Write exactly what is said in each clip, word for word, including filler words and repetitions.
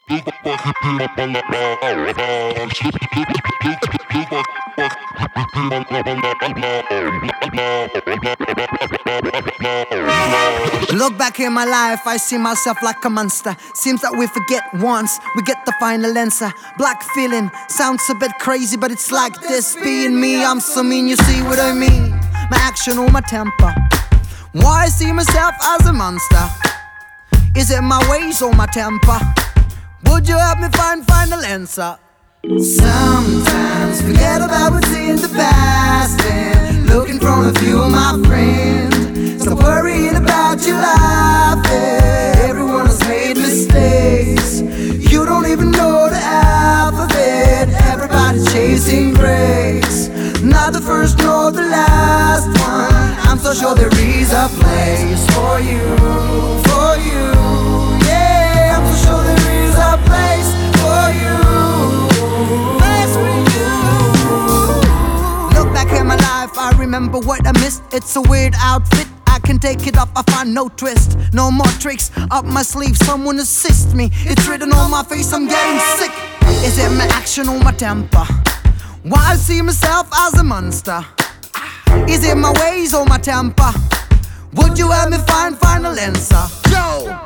Look back in my life, I see myself like a monster. Seems that we forget once, we get the final answer. Black feeling, sounds a bit crazy, but it's like this. Being me, I'm so mean, you see what I mean? My action or my temper. Why I see myself as a monster? Is it my ways or my temper? Would you help me find final answer? Sometimes forget about what's in the past and look in front of you, my friend. Stop worrying about your life. Everyone has made mistakes. You don't even know the alphabet. Everybody's chasing grace. Not the first nor the last one. I'm so sure there is a place for you, for you. Yeah, I'm so sure there is a place for you. Look back in my life, I remember what I missed. It's a weird outfit, I can take it off, I find no twist. No more tricks up my sleeve, someone assist me. It's written on my face, I'm getting sick. Is it my action or my temper? Why I see myself as a monster? Is it my ways or my temper? Would you help me find final answer? Yo!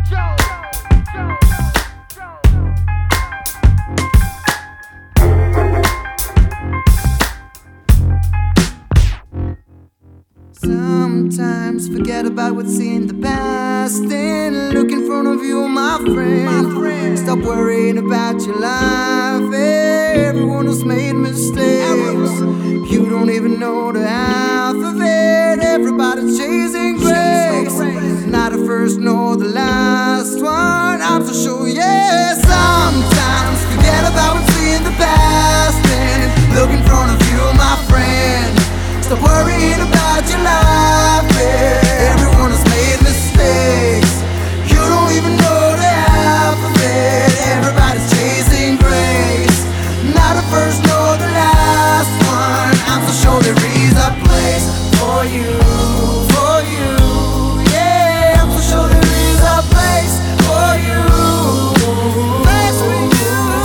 Sometimes forget about what's in the past and look in front of you, my friend. My friend. Stop worrying about your life. Everyone has made mistakes. You don't even know the alphabet. Everybody's chasing grace. Not the first nor the last one. I'm so sure, yeah. Sometimes forget about what's in the past and look in front of you, my friend. Stop worrying about your life, yeah. Everyone has made mistakes. You don't even know the alphabet. Everybody's chasing grace. Not the first nor the last one. I'm so sure there is a place for you, for you. Yeah, I'm so sure there is a place for you. Place for you.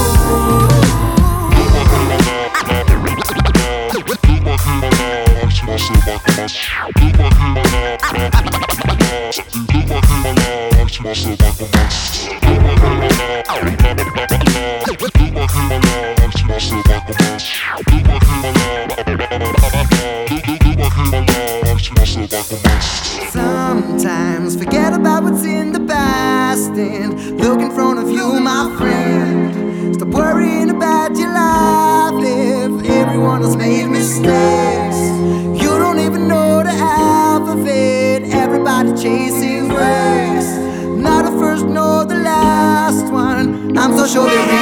Sometimes forget about what's in the past and look in front of you, my friend. Stop worrying about your life if everyone has made mistakes. You don't even know the alphabet. Everybody chasing grace. Not the first nor the last one. I'm so sure there is